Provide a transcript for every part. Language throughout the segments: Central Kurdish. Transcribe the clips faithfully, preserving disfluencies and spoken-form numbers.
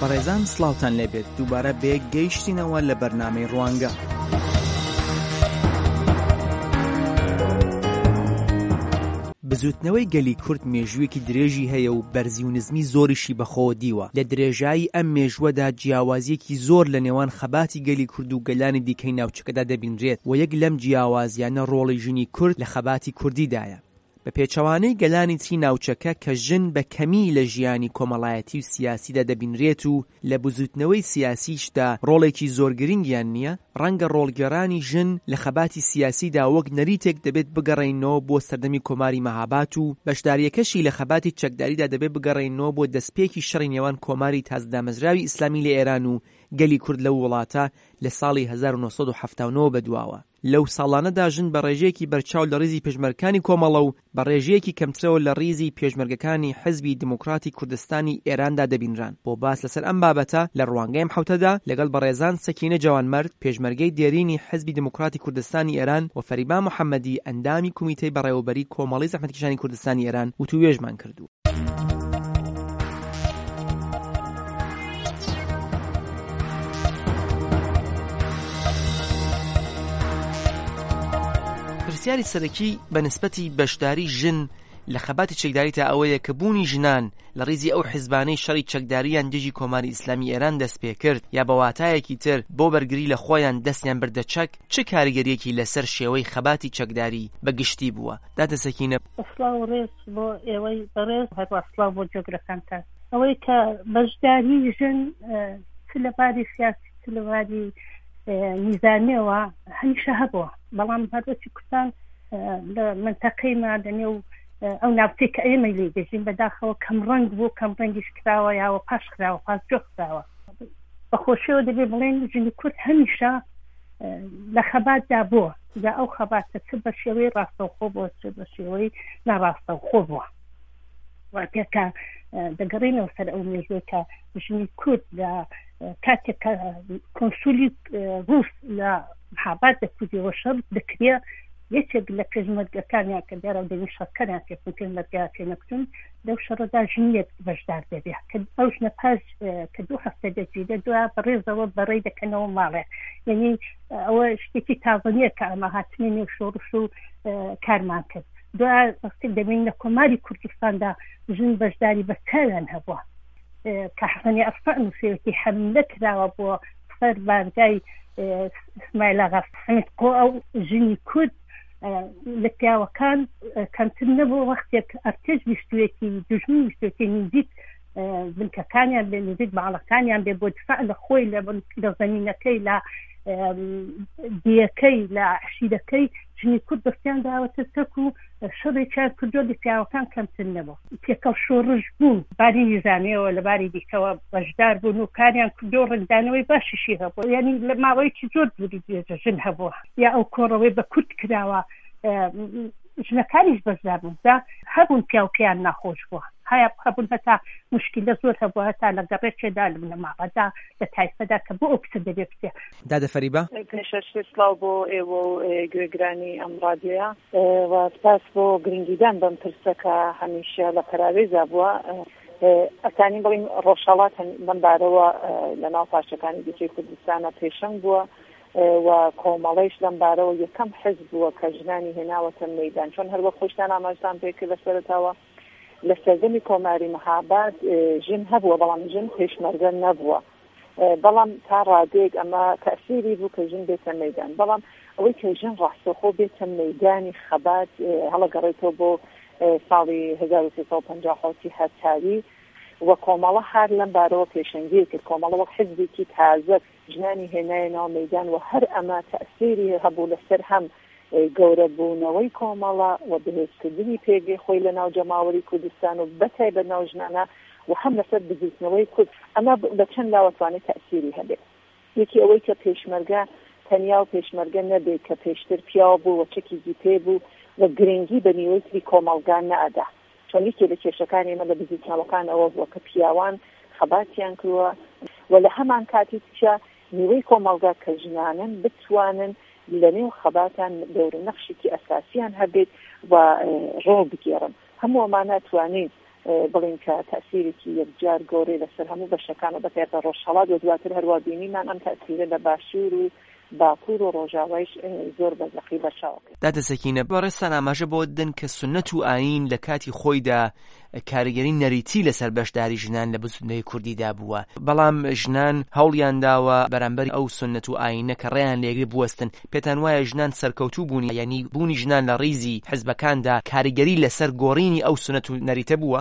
بەڕێزان سڵاوتان لێبێت دووبارە بێک گەیشتینەوە لە بەرنامەی ڕوانگە. بزوتنەوەی گەلی کورد مێژوویەکی درێژی هەیە و بەرزی و نزمی زۆریشی بەخۆوە دیوە. لە درێژایی ئەم مێژووەدا جیاوازیەکی زۆر لە نێوان خەباتی گەلی کورد و گەلانی دیکەی ناوچەکەدا دەبینرێت و یەک لەم جیاوازیانە ڕۆڵی ژنی کورد لە خەباتی کوردیدایە. بە پێچەوانەی گەلانی تری ناوچەکە کە ژن بە کەمی لە ژیانی کۆمەڵایەتی و سیاسیدا دەبینرێت و لە بزوتنەوەی سیاسیشدا ڕۆڵێکی زۆر گرنگیان نییە، ڕەنگە ڕۆڵگەرانی ژن لە خەباتی سیاسیدا وەک نەریتێک دەبێت بگەڕێنەوە بۆ سەردەمی کۆماری مەهاباد و بەشداریەکەشی لە خەباتی چەکداریدا دەبێت بگەڕێنەوە بۆ دەستپێکی شەڕی نێوان کۆماری تازەدامەزراوی ئیسلامی لە ئێران و گەلی کورد لەو وڵاتە لە ساڵی هەزار و نۆ سەد و هەفتاد و نۆ بەدواوە. لەو ساڵانەدا ژن بە ڕێژەیەکی بەرچاو لە ڕیزی پێشمەرگەکانی کۆمەڵە و بە ڕێژەیەکی کەمترەوە لە ڕیزی پێشمەرگەکانی حزبی دموکراتی کوردستانی ئێراندا دەبینران. بۆ باس لەسەر ئەم بابەتە لە ڕوانگەی حوتەدا لەگەڵ بەڕێزان سەکینە جوانمەرد پێشمەرگەی دێرینی حزبی دموکراتی کوردستانی ئێران و فەریبا محەممەدی ئەندامی کومیتەی بەڕێوەبەری کۆمەڵی زەحمەتکێشانی کوردستانی ئێران وتووێژمان کردو. پرسیاری سەرەکی بە نسبەتی بەشداری ژن لە خەباتی چەکداری تا ئەوەیە کە بوونی ژنان لە ڕیزی ئەو حیزبانەی شەڕی چەکداریان دژی کۆماری ئیسلامی ئێران دەست پێ کرد یا بە واتایەکی تر بۆ بەرگری لە خۆیان دەستیان بردە چەک، چه کاریگەریەکی لەسەر شێوەی خەباتی چەکداری بەگشتی بووە؟ دادە سەکینە. ئەسڵاو ڕێز بۆ ئێوەی بەڕێز هەروە ئەسڵاو بۆ جۆگرەکانتان. ئەوەی کە بەشداری ژن چ لەباری سیاسی چ لەباری میزانیەوە هەمیشە هەبووە، بەڵام هەروەکی کوردستان لە منتەقەیما لەنێو ئەو ناوچەی کە ئێمە لێ دەژین بەداخەوە کەم ڕەنگ بوو، کەم ڕەنگیش کراوە یاوە پاش کراوە پاس جۆ کراوە. بەخۆشیەوە دەبێ بڵێن ژنی کورد هەمیشە لە خەباتدا بووە، دا ئەو خەباتە چ بە شێوەی ڕاستەوخۆ بووە چ بە شێوەی ناڕاستەوخۆ بووە. واتێکە دەگەڕێنەوە سەر ئەو مێژووە کە ژنی کورد لە کاتێک کۆنسولی ڕووس لە مەهاباد دەکوژیەوە شەڕ دەکرێ، یەکێک لە پێشمەرگەکانیان کە دەرەو دەنی شەڕکەیان پێکردن پێشمەرگەیان پێ نەکردن لەو شەڕەدا ژنیەک بەشدار دەبێت کە ئەو ژنە پاش کە دوو هەفتە دەچێت دوای بەڕێزەوە بەڕێ دەکەنەوە ماڵێ. یعنی ئەوە شتێکی تازە نییە کە ئەمە هاتنی نێو شۆڕش و کارمان کرد. دوای وەختێک دەبین لە کۆماری کوردستاندا ژن بەشداری بەکاریان هەبووە کە حەسەنی ئەسفەر نووسێتی حەملە کراوە بۆ سەر بارگای ئیسماعیل ئاغا حەمید قۆ. ئەو ژنی کورد لە پیاوەکان کەمتر نەبوو وەختێک ئەرتێژ ویستوێتی دژمن ویستوێتی نزیک بنکەکانیان بێ نزیک باڵەکانیان بێ بۆ دفاع لە خۆی لە زەمینەکەی لە دیەکەی لە عشیرەکەی ژنی کورد دەستیان داوەتە تەک و شەڕێکیان کردو لە پیاوەکان کەمتر نەبوو. پێکەڵ شۆڕش بوون باری نیزانیەوە لە باری دیکەوە بەشدار بوون و کاریان کردو ڕنگدانەوەی باشیشی هەبوو. یعنی لە ماوەیەکی زۆر دووری دێژە ژن هەبووە یا ئەو کۆڕەوەی بە کورد کراوە ژنەکانیش بەشدار بوون دا هەبوون پیاوکەیان ناخۆش بووە، هەیە هەبوون هەتا مشکلە زۆر هەبووە هەتا لە گەڕێکێدا لە ماوەدا لە تایفەدا کە بۆ ئەو کچە دەبێت بچێ. دادە فەریبا پێشەشی سڵاو بۆ ئێوە و گوێگرانی ئەم ڕادیۆیە و سپاس بۆ گرنگیدان بەم پرسەکە هەمیشە لە پەراوێزا بووە. ئەتانی بڵین ڕۆژهەڵات بەم بارەوە لە ناو پاشەکانی دیکەی کوردستانە پێشەنگ بووە و کۆمەڵەیش لەم بارەوە یەکەم حزب بووە کە ژنانی هێناوەتە مەیدان، چۆن هەروە خۆشتان ئاماژتان پێکرد لە سەرەتاوە لە سەردەمی کۆماری مەهاباد ژن هەبووە بەڵام ژن پێشمەرگە نەبووە، بەڵام تا ڕادێک ئەمە تەئسیری بوو کە ژن بێتە مەیدان. بەڵام ئەوەی کە ژن ڕاستەوخۆ بێتە مەیدانی خەبات هەڵەگەڕێتەوە بۆ ساڵی هەزار و سێ سەد و پەنجا و حوتی هەتاوی و کۆمەڵە هەر لەم بارەوە پێشەنگی کرد. کۆمەڵە وەک حزبێکی تازە ژنانی هێنایەوە مەیدان و هەر ئەمە تەئسیری هەبوو لەسەر هەم گەورە بوونەوەی کۆمەڵە و بەهێزکردنی پێگەی خۆی لە ناو جەماوەری کوردستان و بەتای بە ناو ژنانە و هەم لەسەر بزیستنەوەی کورد. ئەمە بە چەند لاوەتوانێت تەئسیری هەبێت. یەکی ئەوەی کە پێشمەرگە تەنیا و پێشمەرگە نەبێت کە پێشتر پیاو بوو و چەکیزی پێ بوو و گرنگی بە نیوەی تری کۆمەڵگان نەئەدا، چۆن یەکێ لە کێشەکانی ئێمە لە بزیستنەوەکان ئەوە بووە کە پیاوان خەباتیان کردووە و لە هەمان کاتی تیشە نیوەی کۆمەڵگا کە ژنانن بتوانن لەنێو خەباتان دەورە نەخشێکی ئەساسیان هەبێت و ڕۆ بگێڕن. هەموو ئەمانە توانین بڵین کە تەسیرێکی یەکجار گەورەی لەسەر هەموو بەشەکان و بەتێتە ڕۆژهەڵات و دواتر هەروە بینیمان ئەم تەسیرە لە باشوور و باکوور و ڕۆژاوایش زۆر بەزەقی بەرچاو کرد. دادە سەکینە بەڕێستان ئاماژە بۆ دن کە سونەت و ئاین لە کاتی خۆیدا کاریگەری نەریتی لەسەر بەشداری ژنان لە بزوندەی کوردیدا بووە، بەڵام ژنان هەوڵیان داوە بەرامبەر ئەو سونەت و ئاینە کە ڕێیان لێگری بوەستن. پێتان وایە ژنان سەرکەوتوو بوونی، یعنی بوونی ژنان لە ڕیزی حزبەکاندا کاریگەری لەسەر گۆڕینی ئەو سونەت و نەریتە بووە؟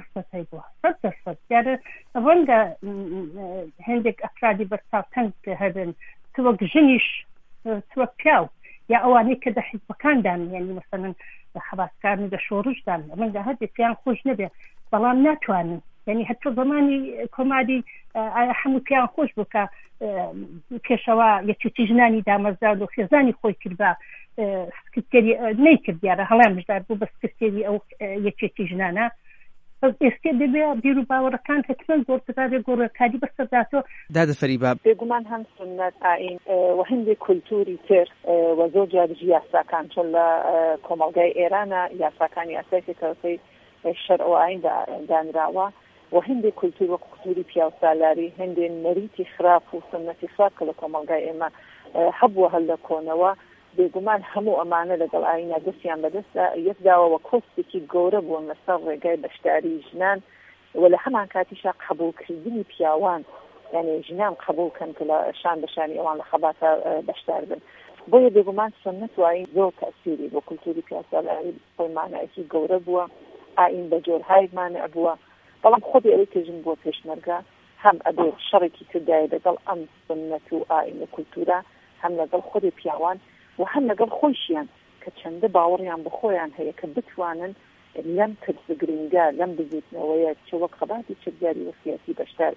ئەوەندە هەندێک ئەفرادی بەرچاوتەنگ هەبن وەک ژنیش وەک پیاو یا ئەوانەی کە دە حیزبەکاندان، یعنی مەسەڵەن خەباتکارن و دە شۆڕشدان ئەمەدا هەردێک پیان خۆش نەبێ، بەڵام ناتوانن، یعنی هەتۆ زمانی کۆماری ئایا هەموو پیان خۆش بوو کە پێشەوە یەکێتی ژنانی دامەزرا و خێزانی خۆی کرد بە سکرتێری نەیکرد دیارە هەڵیان بژدار بوو بە سکرتێری ئەو یەکێتی ژنانە. ئێستا دەبێ بیر و باوەڕەکان حتمەن گۆڕکردارێ گۆڕەکاری بەسەرداتەوە. دادە فەریبا بێگومان هەم سونەت ئاین و هەندێک کولتوری تر و زۆر جار دژی یاساکان چۆن لە کۆمەڵگای ئێرانە یاساکانی یاسایەکی تەوەی شەرع و ئاین دانراوە و هەندێک کولتور وەک کولتوری پیاو سالاری، هەندێک نەریتی خراپ و سنەتی خراپ کە لە کۆمەڵگای ئێمە هەبووە هەل لە کۆنەوە. بێگومان هەموو ئەمانە لەگەڵ ئاینە دەستیان بەدەستە یەکداوەوە کۆستێکی گەورە بوون لەسەر ڕێگای بەشداری ژنان و لە هەمان کاتیشا قبولکردنی پیاوان، یعنی ژنان قبولکەن کە لە شان بەشانی ئەوان لە خەباتە بەشدار بن. بۆیە بێگومان سنەت و ئاین زۆر تەسیری بۆ کولتوری پیاسەلاری خۆی مانایەکی گەورە بووە، ئاین بە جۆرهای مانع بووە، بەڵام خۆی ئەوەی کە ژن بۆ پێشمەرگە هەم ئەبێ شەڕێکی تردایە لەگەڵ ئەم سنەت و ئاین و کولتورە، هەم لەگەڵ خۆی پیاوان و هەم لەگەڵ خۆشیان کە چەندە باوەڕیان بە خۆیان هەیە کە بتوانن لەم ترس گرنگە لەم بزیتنەوەیە چ وەک خەباتی چرداری و سیاسی بەشدار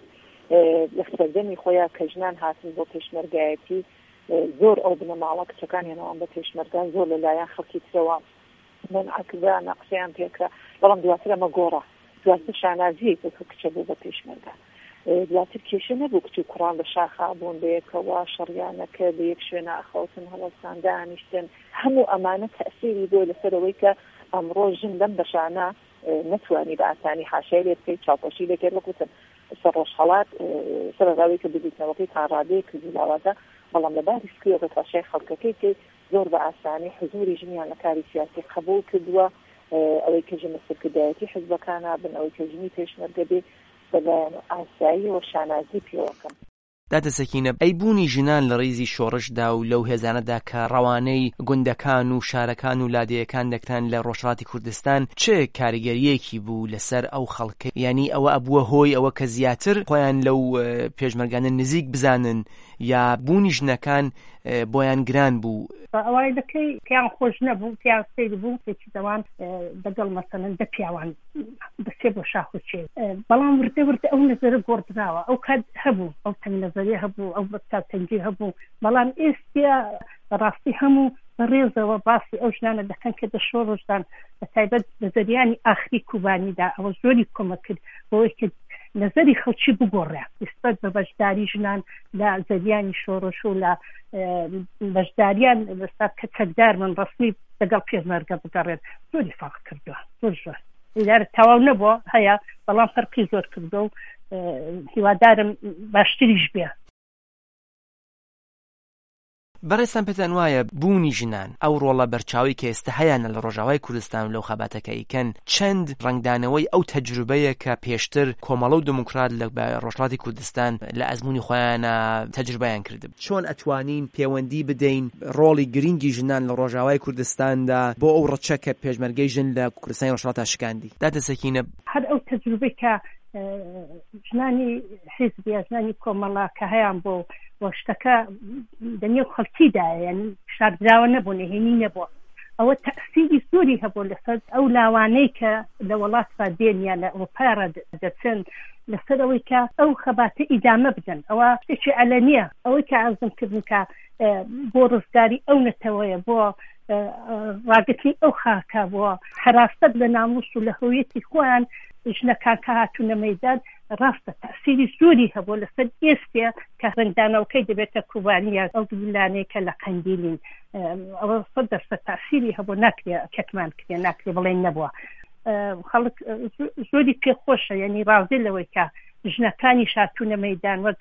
لە سەردەمی خۆیان کە ژنان هاتن بۆ پێشمەرگایەتی زۆر ئەو بنەماڵە کچەکانیانەوەن بە پێشمەرگان زۆر لەلایەن خەڵکی ترەوە منعکسا نەقسەیان پێکرا، بەڵام دواتر ئەمە گۆڕا، دواتر شانازیەک کە کچە بوو بە پێشمەرگە، دواتر کێشە نەبوو کچ و کوڕان لە شاخا بوون بەیەکەوە شەڕیانەکە بە یەک شوێنە ئەخەوتن هەڵەستان دانیشتن. هەموو ئەمانە تەسیری بۆ لەسەرەوەی کە ئەمڕۆ ژن لەم بەشانە نەتوانی بە ئاسانی حاشای لێ بکەیت، چاوپۆشی لێکرد وەکوتن سەر ڕۆژهەڵات سەرەڕاوی کە ببیتنەوەکەی تاڕادەیە کردی لاوازە، بەڵام لەباری سکرێتە پاشای خەڵکەکەی کە زۆر بە ئاسانی حزوری ژنیان لە کاری سیاسی قبول کردووە، ئەوەی کە ژن سەرکردایەتی حزبەکانە بن، ئەوەی کە ژنی پێشمەرگە بێ بەلایەن ئاسایی و شانازی پێوەکەم. دادە سەکینە ئەی بوونی ژنان لە ڕیزی شۆڕشدا و لەو هێزانەدا کە ڕەوانەی گوندەکان و شارەکان و لادەیەکان دەکتان لە ڕۆژهەڵاتی کوردستان چه کاریگەریەکی بوو لەسەر ئەو خەڵکە، یعنی ئەوە ئەبووە هۆی ئەوە کە زیاتر خۆیان لەو پێشمەرگانە نزیک بزانن یا بوونی ژنەکان بۆیان گران بوو؟ ئەوای دەکەی پیان خۆش نەبوو، پیان سیر بوو پێکی دەوان دەگەڵ مەسەڵەن دە پیاوان بەسێ بۆ شاخ و چێ، بەڵام وردە وردە ئەو نەزەرە گۆڕدراوە، ئەو کات هەبوو ئەو تەنگ نەزەریە هەبوو، ئەو بەتاوتەنگی هەبوو، بەڵام ئێستا بەڕاستی هەموو بەڕێزەوە باسی ئەو ژنانە دەکەن کە دەشۆڕشدان بە تایبەت بە زەریانی ئاخری کوبانیدا ئەوە زۆری کۆمە کرد بۆەوەی کە نظری خەڵکی بگۆڕێ نسبەت بە بەشداری ژنان لە زەریانی شۆڕش و لە بەشداریان لەستا کە چەکدار من ڕسمی لەگەڵ پێشمەرگە بگەڕێت زۆری فەرق کردووە، زۆر زۆر لار تەواو نەبووە هەیە، بەڵام فەرقی زۆر کردو و هیوادارم باشتریش بێ. بەڕێستان پێتان وایە بوونی ژنان ئەو ڕۆڵە بەرچاوی کە ئێستا هەیەە لە ڕۆژاوای کوردستان و لەو خەباتەکە ئیکەن چەند ڕنگدانەوەی ئەو تەجروبەیە کە پێشتر کۆمەڵە و دموکرات لە ڕۆژهەڵاتی کوردستان لە ئەزموونی خۆیانە تەجروبەیان کردب؟ چۆن ئەتوانین پەیوەندی بدەین ڕۆڵی گرنگی ژنان لە ڕۆژاوای کوردستاندا بۆ ئەو ڕەچە کە پێشمەرگەی ژن لە کوردستانی ڕۆژهەڵات شکاندی؟ دادە سەکینە هەر ئەو تەجروبەی کە ژنانی حیزبی ژنانی کۆمەڵە کە هەیان بۆ وە شتەکە دەنێو خەڵکیدایە، یعنی شاردراوە نەبوو، نهێنی نەبووە، ئەوە تەسیری زۆری هەبوو لەسەر ئەو لاوانەی کە لە وڵاتە دێن یا لە ئەوروپا دەچن لەسەر ئەوەی کە ئەو خەباتە ئیدامە بدەن. ئەوە شتێکی عەلەنیە، ئەوەی کە عەزمکردن کە بۆ ڕزگاری ئەو نەتەوەیە، بۆ ڕاگرتنی ئەو خاکە، بۆ حراست لە ناموس و لە هەویەتی خۆیان ژنەکان کە هاتوونە مەیدان ڕاستە تەسیری زۆری هەبوو لەسەر ئێستا کە ڕنگدانەوەکەی دەبێتە کوبانیە ئەو دوولانەیە کە لە قەندیلین، ئەوە سەد دەرسەد تەسیری هەبوو، ناکرێ کەتمان کرێ، ناکرێ بڵێن نەبووە. خەڵک زۆری پێخۆشە، یعنی ڕازێ لەوەی کە ژنەکانی شاتوونە مەیدان وەک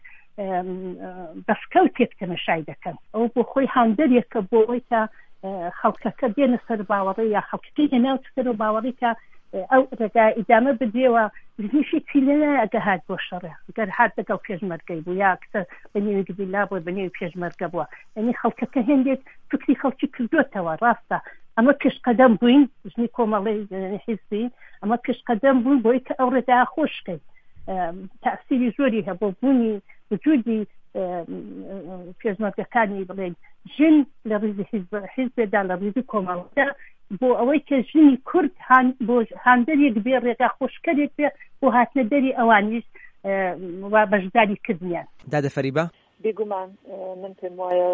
بەفکەوتێک تەمەشای دەکەن. ئەو بۆ خۆی هاندەرێکە بۆ ئەوەی کە خەڵکەکە بێنە سەر باوەڕی یا خەڵکەکەی هێناو سەر و باوەڕی کە ئەو ڕێگا ئیدامە بدرێەوە زنیشی چیلەنە ئەگە هات بۆ شەڕێ گەر هات دەگەڵ پێشمەرگەی بوو یا کسە بەنێوی گبیلا بووە بەنێوی پێشمەرگە بووە، یعنی خەڵکەکە هێندێک فکری خەڵکی کردوێتەوە. ڕاستە ئەمە پێشقەدەم بووین ژنی کۆمەڵی حیزبی، ئەمە پێشقەدەم بوون بۆی کە ئەو ڕێگا خۆشکەیت. تەأسیری زۆری هەبوو بوونی وجودی پێشمەرگەکانی بڵێن ژن لە ڕیزی حیزبێدا لە ڕیزی کۆمەڵدا بۆ ئەوەی کە ژنی کورد بۆ هاندەرێک بێ ڕێگا خۆشکەرێک بێ بۆ هاتنە دەری ئەوانیش وا بەشداری کردنیان. دادە فەریبا بێگومان من پێم وایە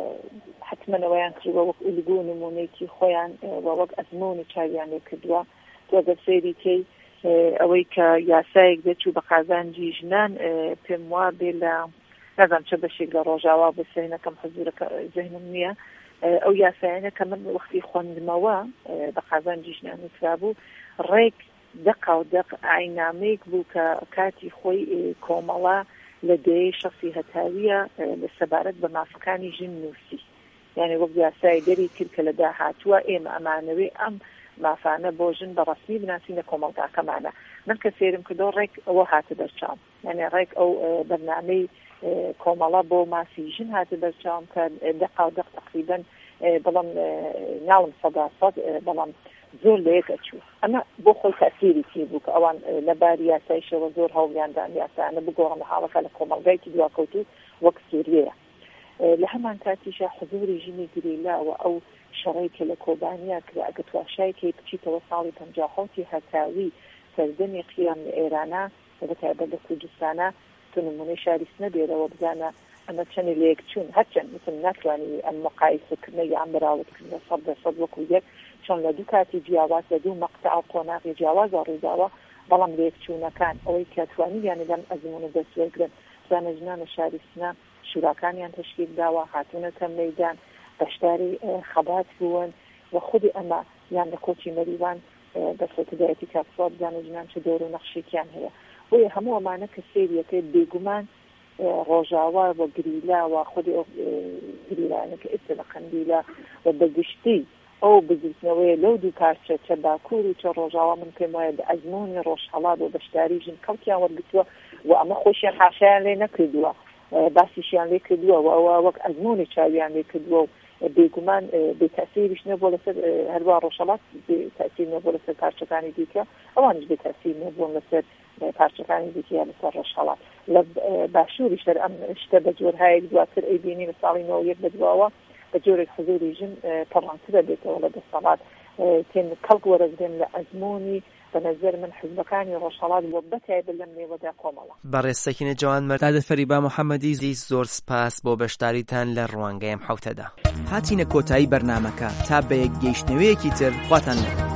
حتمەنەوەیان کردووە وەک ئولیگو و نمونەیەکی خۆیان وەک ئەزمۆنی چاویان لێ کردووە. تۆ گەر سەیری کەی ئەوەی کە یاسایەک دەچوو بە قازانجی ژنان پێم وا بێ لە نازانم چه بەشێک لە ڕۆژاوا بە سێنەکەم حەزورەکە ذهنم نییە، ئەو یاسایانە کە من وەختی خوێندمەوە بە قازانجی ژنان نووسرابوو ڕێک دەقا و دەق ئاینامەیەک بوو کە کاتی خۆی کۆمەڵا لە دەیەی شەخصی هەتاویە لە سەبارەت بە مافەکانی ژن نووسی، یعنی وەک یاسای دەری کرد کە لە داهاتووە ئێمە ئەمانەوێ ئەم مافانە بۆ ژن بە ڕەسمی بناسین لە کۆمەڵگاکەمانە. من کە سێرم کردو ڕێک ئەوە هاتە دەرچاوم، یعنی ڕێک ئەو بەرنامەی کۆمەڵە بۆ ماسی ژن هاتە دەرچاوم کە دەقا و دەق تقریبەن بەڵام ناڵم سەدا سەد بەڵام زۆر لە یەک ئەچوو. ئەمە بۆ خۆی تەسیری چی بوو کە ئەوان لەباری یاسایشەوە زۆر هەوڵیاندان یاسایانە بگۆڕنە حاڵەکە لە کۆمەڵگایکی دواکەوتوو وەک سووریەیە. لە هەمان کاتیشە حضوری ژنی گریلاوە ئەو شەڕێکە لە کۆبانیا کرا ئەگە تواشایکێ بچیتەوە ساڵی پەنجا و حوتی هەتاوی سەردەمی قیام لە ئێرانە بەتایبەت لە کوردستانە تۆ نمونەی شاریس نەبێرەوە بزانە ئەمە چەندی لە یەک چوون، هەرچەند مثل ناتوانانی ئەم مقایسەکردنە یان بەراوردکردنە سەد دەسەد وەکو یەک، چۆن لە دوو کاتی جیاواز لە دوو مەقتەع و قۆناغی جیاوازە ڕووداوە، بەڵام لە یەکچوونەکان ئەوەی کە توانییانی لەم ئەزمونە دەستوەرگرن زانە ژنانە شاریسنە شوراکانیان تشکیل داوە، هاتوونەتە مەیدان، بەشداری خەبات بوون و خودی ئەمە یان لە کۆچی مەریوان بەسەتدایەتی کاپسۆت زانە ژنان چه دەور و نەخشێکیان هەیە. بۆیە هەموو ئەمانە کە سێریەکەی بێگومان ڕۆژاوا و گریلا و خودی ئەو گریلانە کە ئێستا لە قەندیلە و بەگشتی ئەو بگرتنەوەی لەو دوو پارچە چە باکوور و چە ڕۆژاوا من پێم وایە بە ئەزمۆنی ڕۆژهەڵات و بەشداری ژن کەڵکیان وەرگتووە و ئەمە خۆشیان حاشایان لێ نەکردووە، باسیشیان لێ کردووە و ئەوە وەک ئەزمۆنی چاویان لێ کردووە و بێگومان بێتەسیریش نەبووە لەسەر هەروە ڕۆژهەڵات بێتەسیر نەبووە لەسەر پارچەکانی دیکە، ئەوانش بێتەسیر نەبوون لەسەر پارچەکانی دیکە یان لەسەر ڕۆژهەڵات. لە باشووریش دەر ئەم شتە بە جۆرهایەک دواتر ئەیبینی لە ساڵی نۆ یەک بەدواوە بە جۆرێک حضوری ژن پەڕانترە بێتەوە لە دەسەڵات تێن کەڵک وەرەگرن لە ئەزمۆنی بە نەزەر من حزبەکانی ڕۆژهەڵات بۆ بەتایبەت لەم نێوەدا کۆمەڵە. بەڕێستەکینە جوان مەرد دادە فەریبا محەممەدی زۆر سپاس بۆ بەشداریتان لە ڕوانگەی ئەم حوتەدا. هاتینە کۆتایی بەرنامەکە تا بە یەک گەیشتنەوەیەکی تر خواتان لێ.